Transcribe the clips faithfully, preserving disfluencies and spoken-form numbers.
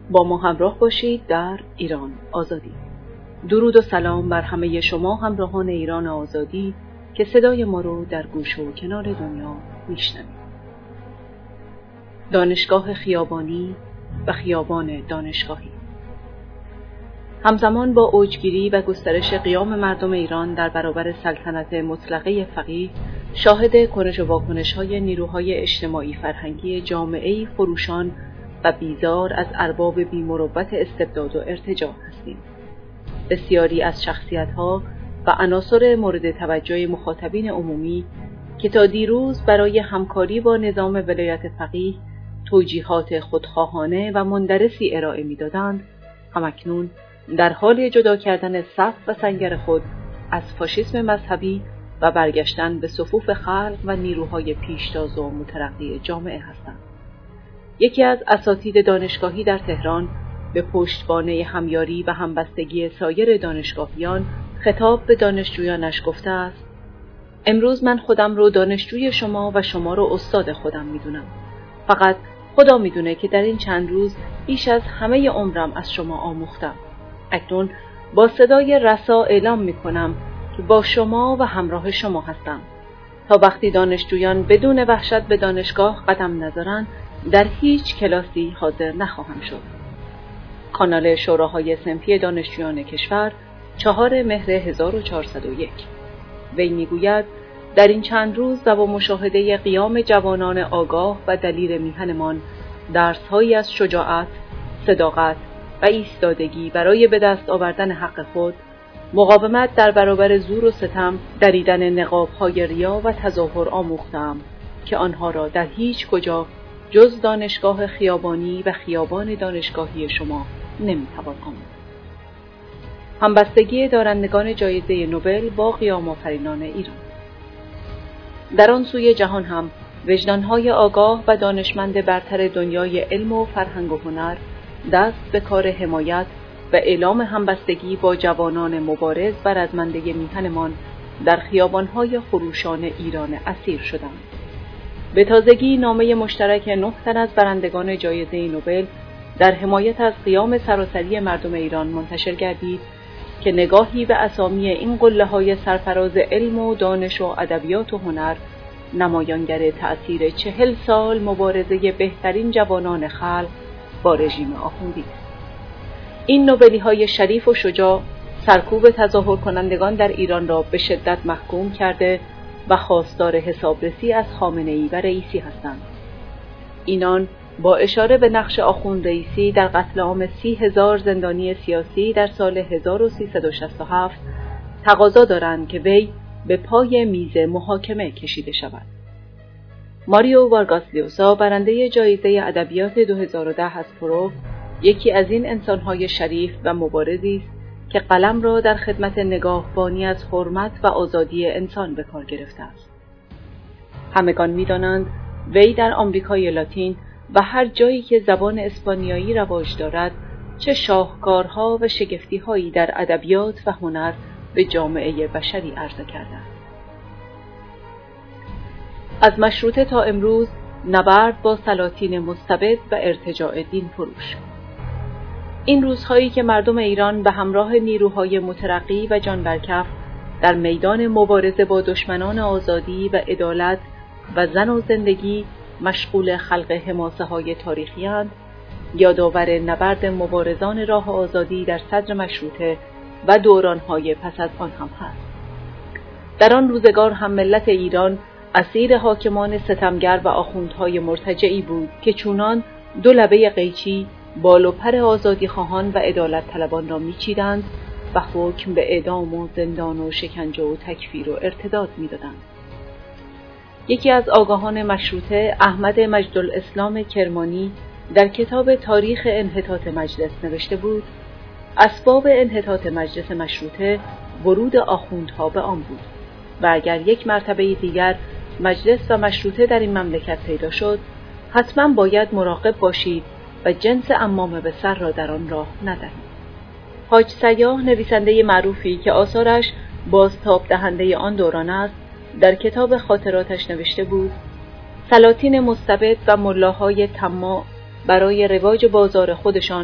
با ما همراه باشید در ایران آزادی. درود و سلام بر همه شما همراهان ایران آزادی که صدای ما رو در گوش و کنار دنیا میشنوید. دانشگاه خیابانی و خیابان دانشگاهی. همزمان با اوجگیری و گسترش قیام مردم ایران در برابر سلطنت مطلقه فقیه، شاهد کنش و واکنش‌های نیروهای اجتماعی فرهنگی جامعه‌ای خروشان و بیزار از ارباب بی‌مروت استبداد و ارتجاع هستیم. بسیاری از شخصیت‌ها و عناصر مورد توجه مخاطبین عمومی که تا دیروز برای همکاری با نظام ولایت فقیه توجیهات خودخواهانه و مندرسی ارائه می‌دادند، همکنون در حال جدا کردن صف و سنگر خود از فاشیسم مذهبی و برگشتن به صفوف خلق و نیروهای پیشتاز و مترقی جامعه هستند. یکی از اساتید دانشگاهی در تهران به پشتوانه همیاری و همبستگی سایر دانشگاهیان خطاب به دانشجویانش گفته است: امروز من خودم رو دانشجوی شما و شما رو استاد خودم میدونم. فقط خدا میدونه که در این چند روز بیش از همه عمرم از شما آموختم. اکنون با صدای رسا اعلام میکنم که با شما و همراه شما هستم. تا وقتی دانشجویان بدون وحشت به دانشگاه قدم نذارن، در هیچ کلاسی حاضر نخواهم شد. کانال شوراهای صنفی دانشجویان کشور، چهار مهر هزار و چهارصد و یک. وی میگوید در این چند روز و با مشاهده قیام جوانان آگاه و دلیر میهنمان، درس‌هایی از شجاعت، صداقت و ایستادگی برای به دست آوردن حق خود، مقاومت در برابر زور و ستم، دریدن نقاب‌های ریا و تظاهر آموختم که آنها را در هیچ کجا جز دانشگاه خیابانی و خیابان دانشگاهی شما نمیتوان آموخت. همبستگی دارندگان جایزه نوبل با قیام آفرینان ایران. در آن سوی جهان هم وجدان‌های آگاه و دانشمند برتر دنیای علم و فرهنگ و هنر دست به کار حمایت و اعلام همبستگی با جوانان مبارز و رزمنده میهنمان در خیابان‌های خروشان ایران اسیر شدند. به تازگی نامه مشترک نه تن از برندگان جایزه نوبل در حمایت از قیام سراسری مردم ایران منتشر گردید که نگاهی به اسامی این قله‌های سرفراز علم و دانش و ادبیات و هنر، نمایانگر تأثیر چهل سال مبارزه بهترین جوانان خلق با رژیم آخوندی است. این نوبلی‌های شریف و شجاع سرکوب تظاهر کنندگان در ایران را به شدت محکوم کرده و خواستار حسابرسی از خامنه‌ای و رئیسی هستند. اینان با اشاره به نقش آخوند رئیسی در قتل عام سی هزار زندانی سیاسی در سال هزار و سیصد و شصت و هفت تقاضا دارند که وی به پای میز محاکمه کشیده شود. ماریو وارگاس لیوسا، برنده جایزه ادبیات دو هزار و ده از پرو، یکی از این انسان‌های شریف و مبارزی است که قلم را در خدمت نگاهبانی از حرمت و آزادی انسان به کار گرفته است. همگان می‌دانند وی در آمریکای لاتین و هر جایی که زبان اسپانیایی رواج دارد چه شاهکارها و شگفتی‌هایی در ادبیات و هنر به جامعه بشری عرضه کرده است. از مشروطه تا امروز نبرد با سلاطین مستبد و ارتجاع دین فروش. این روزهایی که مردم ایران به همراه نیروهای مترقی و جانبرکف در میدان مبارزه با دشمنان آزادی و عدالت و زن و زندگی مشغول خلق حماسه‌های تاریخی‌اند، یادآور نبرد مبارزان راه آزادی در صدر مشروطه و دوران‌های پس از آن هم هست. در آن روزگار هم ملت ایران اسیر حاکمان ستمگر و آخوندهای مرتجعی بود که چونان دو لبه قیچی بال و پر آزادی خواهان و عدالت طلبان را می‌چیدند و حکم به اعدام و زندان و شکنجه و تکفیر و ارتداد می‌دادند. یکی از آگاهان مشروطه، احمد مجدالاسلام کرمانی، در کتاب تاریخ انحطاط مجلس نوشته بود: اسباب انحطاط مجلس مشروطه ورود آخوندها به آن بود و اگر یک مرتبه دیگر مجلس و مشروطه در این مملکت پیدا شد، حتما باید مراقب باشید و جنس عمامه به سر را در آن راه ندهید. حاج سیاح، نویسنده معروفی که آثارش بازتاب دهنده آن دوران است، در کتاب خاطراتش نوشته بود: سلاطین مستبد و ملاهای طماع برای رواج بازار خودشان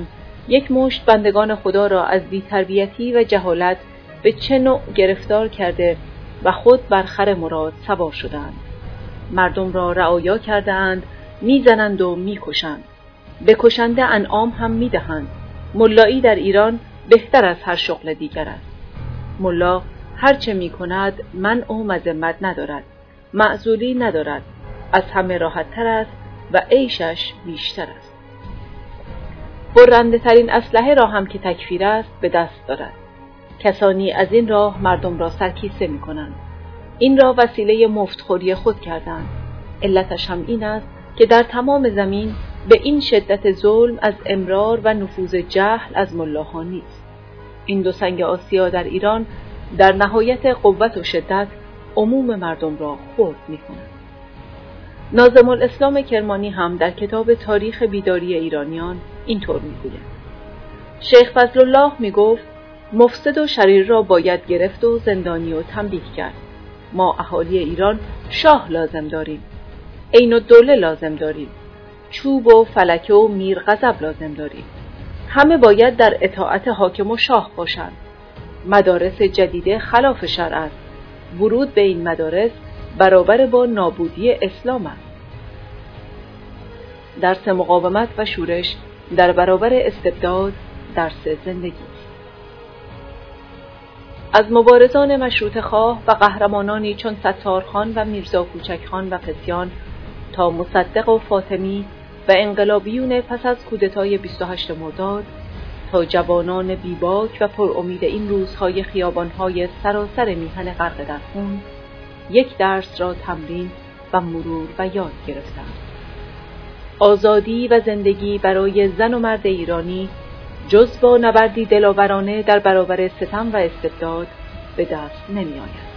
یک مشت بندگان خدا را از بی‌تربیتی و جهالت به چه نوع گرفتار کرده و خود بر خر مراد سوار شدند. مردم را رعایا کردند، میزنند و میکشند. به کشنده انعام هم میدهند. ملایی در ایران بهتر از هر شغل دیگر است. ملا هر چه میکند منع و مذمت ندارد، معزولی ندارد، از همه راحت تر است و عیشش بیشتر است. برنده ترین اسلحه را هم که تکفیر است به دست دارد. کسانی از این راه مردم را سرکیسه می کنند. این را وسیله مفتخوری خود کردند. علتش هم این است که در تمام زمین به این شدت ظلم از امرار و نفوذ جهل از ملاها نیست. این دو سنگ آسیا در ایران در نهایت قوت و شدت عموم مردم را خرد می کنند. ناظم الاسلام کرمانی هم در کتاب تاریخ بیداری ایرانیان اینطور میگوید: شیخ فضل الله میگفت مفسد و شریر را باید گرفت و زندانی و تنبیه کرد. ما اهالی ایران شاه لازم داریم، عین الدوله لازم داریم، چوب و فلکه و میر غضب لازم داریم. همه باید در اطاعت حاکم و شاه باشند. مدارس جدیده خلاف شرع است. ورود به این مدارس برابر با نابودی اسلام است. درس مقاومت و شورش در برابر استبداد درس زندگی است. از مبارزان مشروطه خواه و قهرمانانی چون ستارخان و میرزا کوچکخان و قسیان تا مصدق و فاطمی و انقلابیون پس از کودتای بیست و هشتم مرداد تا جوانان بیباک و پرامید این روزهای خیابانهای سراسر میهن غرق در خون، یک درس را تمرین و مرور و یاد گرفتند. آزادی و زندگی برای زن و مرد ایرانی جز با نبردی دلاورانه در برابر ستم و استبداد به دست نمی آید.